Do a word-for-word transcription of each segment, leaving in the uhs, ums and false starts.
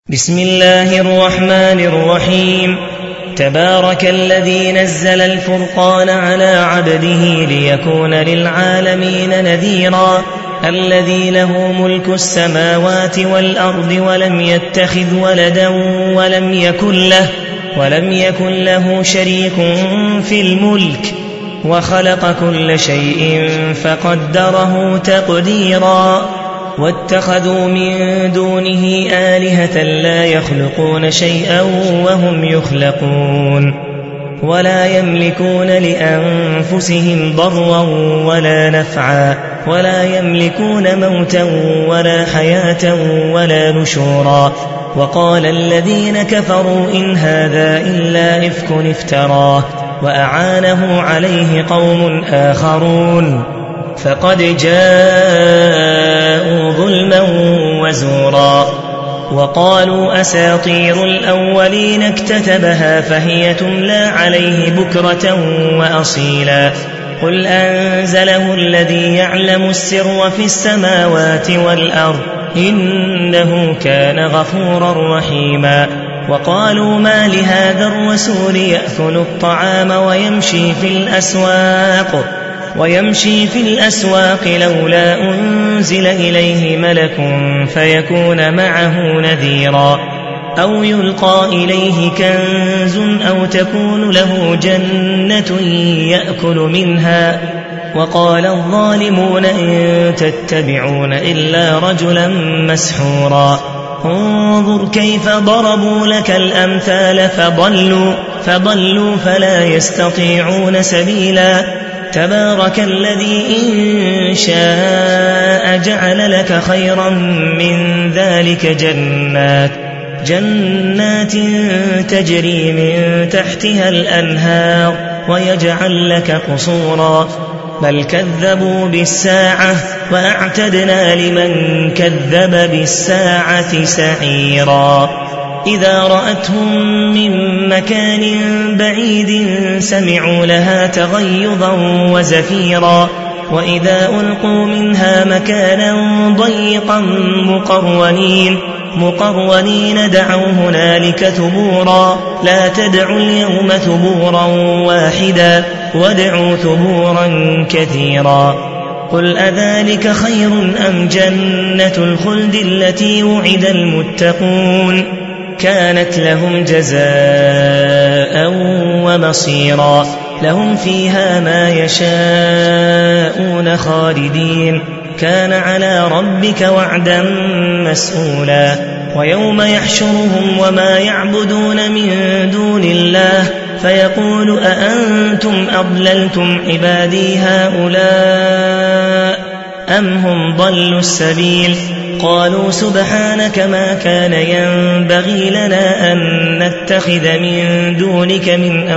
بسم الله الرحمن الرحيم. تبارك الذي نزل الفرقان على عبده ليكون للعالمين نذيرا الذي له ملك السماوات والأرض ولم يتخذ ولدا ولم يكن له, ولم يكن له شريك في الملك وخلق كل شيء فقدره تقديرا واتخذوا من دونه آلهة لا يخلقون شيئا وهم يخلقون ولا يملكون لأنفسهم ضرا ولا نفعا ولا يملكون موتا ولا حياة ولا نشورا. وقال الذين كفروا إن هذا إلا إفك افتراه وأعانه عليه قوم آخرون فقد جاءوا ظلما وزورا. وقالوا أساطير الأولين اكتتبها فهي تملى عليه بكرة وأصيلا. قل أنزله الذي يعلم السر في السماوات والأرض إنه كان غفورا رحيما. وقالوا ما لهذا الرسول يأكل الطعام ويمشي في الأسواق ويمشي في الأسواق لولا أنزل إليه ملك فيكون معه نذيرا أو يلقى إليه كنز أو تكون له جنة يأكل منها. وقال الظالمون إن تتبعون إلا رجلا مسحورا. انظر كيف ضربوا لك الأمثال فضلوا, فضلوا فلا يستطيعون سبيلا. تبارك الذي إن شاء جعل لك خيرا من ذلك جنات جنات تجري من تحتها الأنهار ويجعل لك قصورا. بل كذبوا بالساعة وأعتدنا لمن كذب بالساعة سعيرا. إذا رأتهم من مكان بعيد سمعوا لها تغيظا وزفيرا. وإذا ألقوا منها مكانا ضيقا مقرونين مقرونين دعوا هنالك ثبورا. لا تدعوا اليوم ثبورا واحدا وادعوا ثبورا كثيرا. قل أذلك خير أم جنة الخلد التي وعد المتقون كانت لهم جزاء ومصيرا. لهم فيها ما يشاءون خالدين كان على ربك وعدا مسئولا. ويوم يحشرهم وما يعبدون من دون الله فيقول أأنتم أضللتم عبادي هؤلاء أم هم ضلوا السبيل. قالوا سبحانك ما كان ينبغي لنا أن نتخذ من دونك من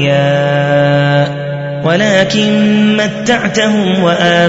أولياء ولكن متعتهم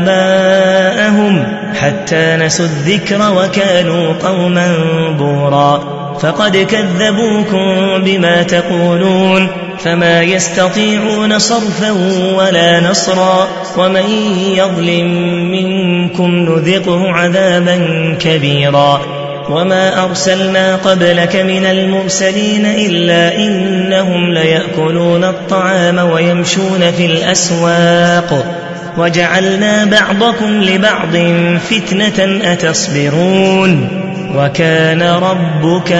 وآباءهم حتى نسوا الذكر وكانوا قوما بورا. فقد كذبوكم بما تقولون فما يستطيعون صرفا ولا نصرا. ومن يظلم منكم نذقه عذابا كبيرا. وما أرسلنا قبلك من المرسلين إلا إنهم ليأكلون الطعام ويمشون في الأسواق وجعلنا بعضكم لبعض فتنة أتصبرون وكان ربك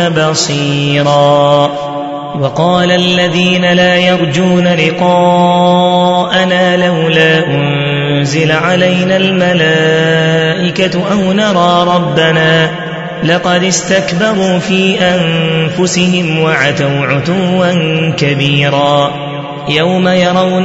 بصيرا. وقال الذين لا يرجون لقاءنا لولا أنزل علينا الملائكة أو نرى ربنا لقد استكبروا في أنفسهم وعتوا عتوا كبيرا. يوم يرون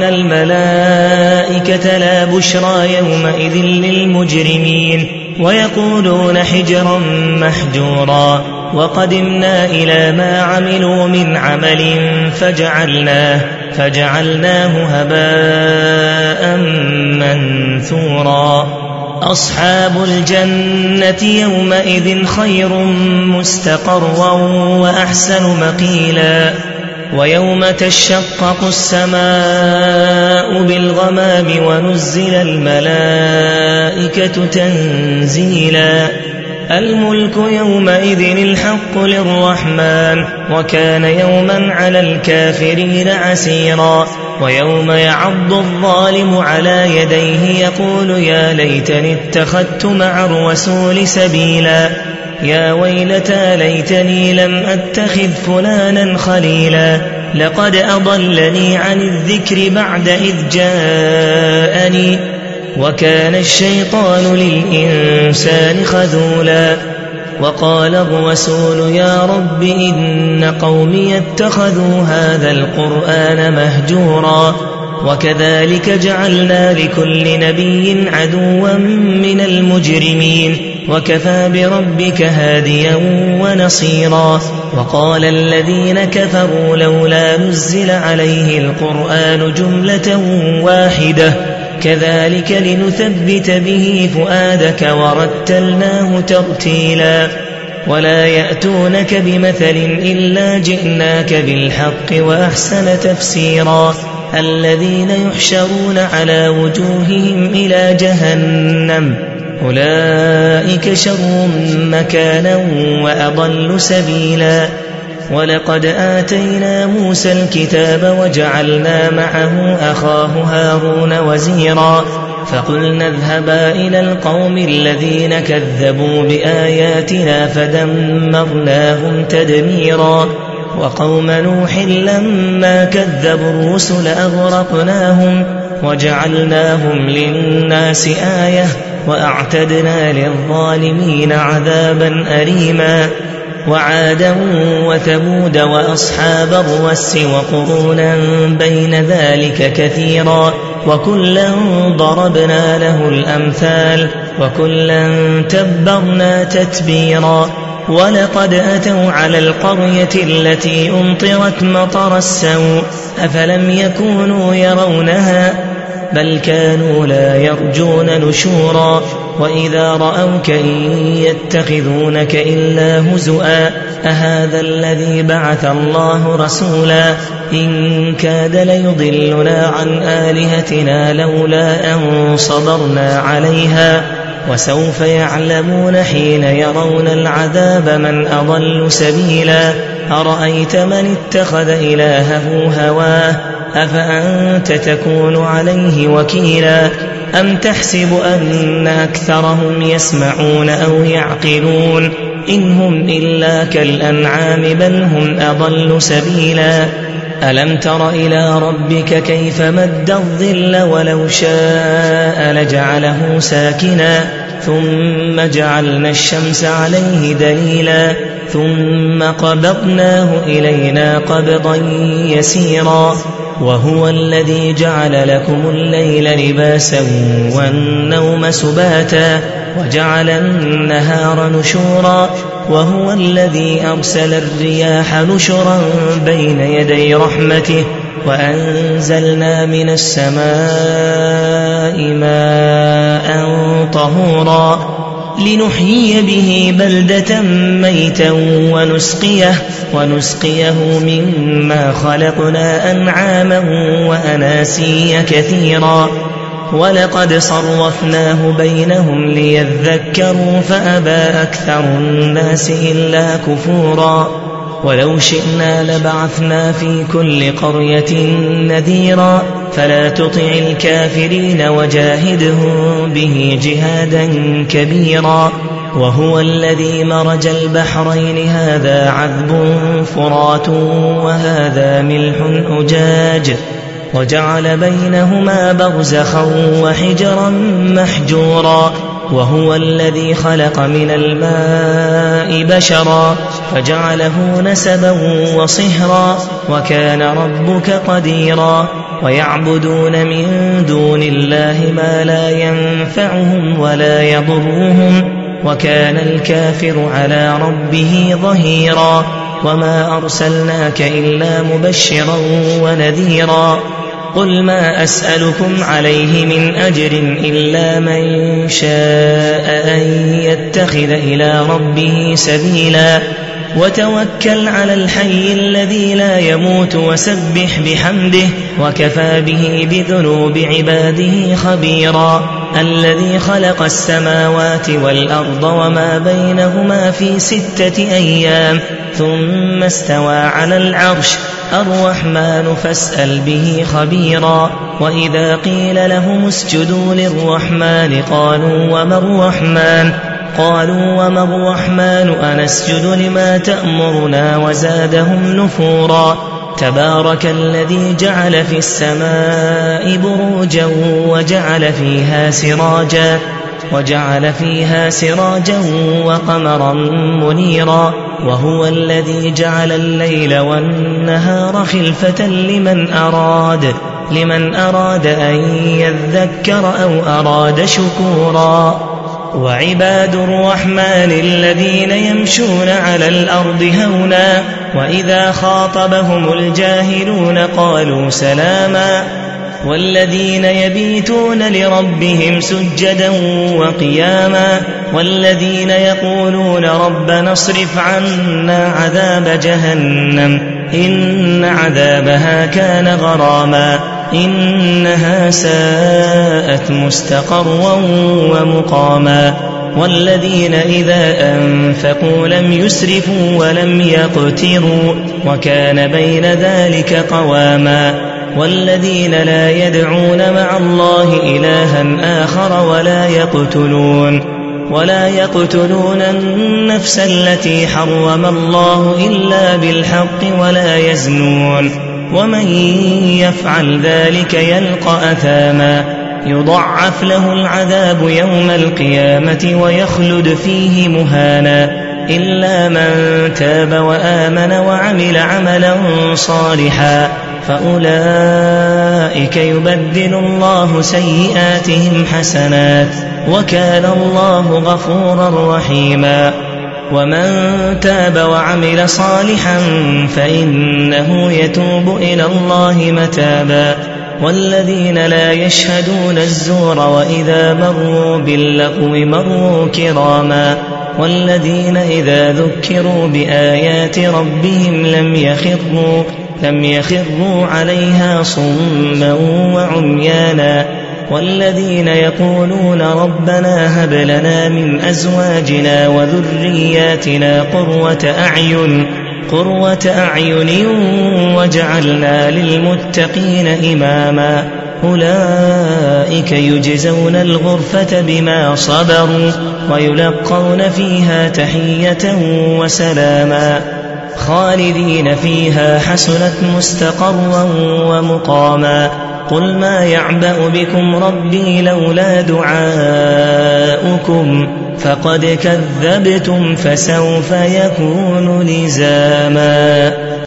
الملائكة لا بشرى يومئذ للمجرمين ويقولون حجرا محجورا. وقدمنا إلى ما عملوا من عمل فجعلناه, فجعلناه هباء منثورا. أصحاب الجنة يومئذ خير مستقرا وأحسن مقيلا. ويوم تشقق السماء بالغمام ونزل الملائكة تنزيلا. الملك يومئذ الحق للرحمن وكان يوما على الكافرين عسيرا ويوم يعض الظالم على يديه يقول يا ليتني اتخذت مع الرسول سبيلا يا ويلتى ليتني لم أتخذ فلانا خليلا لقد أضلني عن الذكر بعد إذ جاءني وكان الشيطان للإنسان خذولا وقال الرسول يا رب إن قومي اتخذوا هذا القرآن مهجورا وكذلك جعلنا لكل نبي عدوا من المجرمين وكفى بربك هاديا ونصيرا وقال الذين كفروا لولا نزل عليه القرآن جملة واحدة كذلك لنثبت به فؤادك ورتلناه ترتيلا ولا يأتونك بمثل إلا جئناك بالحق وأحسن تفسيرا الذين يحشرون على وجوههم إلى جهنم أولئك شر مكانا وأضل سبيلا ولقد آتينا موسى الكتاب وجعلنا معه أخاه هارون وزيرا فقلنا اذهبا إلى القوم الذين كذبوا بآياتنا فدمرناهم تدميرا وقوم نوح لما كذبوا الرسل أغرقناهم وجعلناهم للناس آية وأعتدنا للظالمين عذابا أليما وعادا وثمود وأصحاب الرس وقرونا بين ذلك كثيرا وكلا ضربنا له الأمثال وكلا تبرنا تتبيرا ولقد أتوا على القرية التي أمطرت مطر السوء أفلم يكونوا يرونها بل كانوا لا يرجون نشورا وإذا رأوك إن يتخذونك إلا هزؤا أهذا الذي بعث الله رسولا إن كاد ليضلنا عن آلهتنا لولا أن صبرنا عليها وسوف يعلمون حين يرون العذاب من أضل سبيلا أرأيت من اتخذ إلهه هواه أفأنت تكون عليه وكيلا أم تحسب أن أكثرهم يسمعون أو يعقلون إن هم إلا كالأنعام بل هم أضل سبيلا ألم تر إلى ربك كيف مد الظل ولو شاء لجعله ساكنا ثم جعلنا الشمس عليه دليلا ثم قبضناه إلينا قبضا يسيرا وهو الذي جعل لكم الليل لباسا والنوم سباتا وجعل النهار نشورا وهو الذي أرسل الرياح نشرا بين يدي رحمته وأنزلنا من السماء ماء طهورا لنحيي به بلدة ميتا ونسقيه, ونسقيه مما خلقنا أنعاما وأناسيا كثيرا ولقد صرفناه بينهم ليذكروا فأبى أكثر الناس إلا كفورا ولو شئنا لبعثنا في كل قرية نذيرا فلا تطع الكافرين وجاهدهم به جهادا كبيرا وهو الذي مرج البحرين هذا عذب فرات وهذا ملح أجاج وجعل بينهما برزخا وحجرا محجورا وهو الذي خلق من الماء بشرا فجعله نسبا وصهرا وكان ربك قديرا ويعبدون من دون الله ما لا ينفعهم ولا يضرهم وكان الكافر على ربه ظهيرا وما أرسلناك إلا مبشرا ونذيرا قل ما أسألكم عليه من أجر إلا من شاء أن يتخذ إلى ربه سبيلا وتوكل على الحي الذي لا يموت وسبح بحمده وكفى به بذنوب عباده خبيرا الذي خلق السماوات والأرض وما بينهما في ستة أيام ثم استوى على العرش الرحمن فاسأل به خبيرا وإذا قيل لهم اسجدوا للرحمن قالوا وما الرحمن قالوا وما الرحمن أنسجد لما تأمرنا وزادهم نفورا تبارك الذي جعل في السماء بروجا وجعل فيها سراجا وجعل فيها سراجا وقمرا منيرا وهو الذي جعل الليل والنهار خلفة لمن أراد لمن أراد أن يذكر أو أراد شكورا وعباد الرحمن الذين يمشون على الأرض هونا وإذا خاطبهم الجاهلون قالوا سلاما والذين يبيتون لربهم سجدا وقياما والذين يقولون ربنا اصرف عنا عذاب جهنم إن عذابها كان غراما إنها ساءت مستقرا ومقاما والذين إذا أنفقوا لم يسرفوا ولم يقتروا وكان بين ذلك قواما والذين لا يدعون مع الله إلها آخر ولا يقتلون ولا يقتلون النفس التي حرم الله إلا بالحق ولا يزنون ومن يفعل ذلك يلقى أثاما يضعف له العذاب يوم القيامة ويخلد فيه مهانا إلا من تاب وآمن وعمل عملا صالحا فأولئك يبدل الله سيئاتهم حسنات وكان الله غفورا رحيما ومن تاب وعمل صالحا فإنه يتوب إلى الله متابا والذين لا يشهدون الزور وإذا مروا باللغو مروا كراما والذين إذا ذكروا بآيات ربهم لم يخروا لم يخروا عليها صما وعميانا والذين يقولون ربنا هب لنا من أزواجنا وذرياتنا قرة أعين قرة أعين وجعلنا للمتقين إماما أولئك يجزون الغرفة بما صبروا ويلقون فيها تحية وسلاما خالدين فيها حسنت مستقرا ومقاما قل ما يعبأ بكم ربي لولا دعاؤكم فقد كذبتم فسوف يكون لزاما.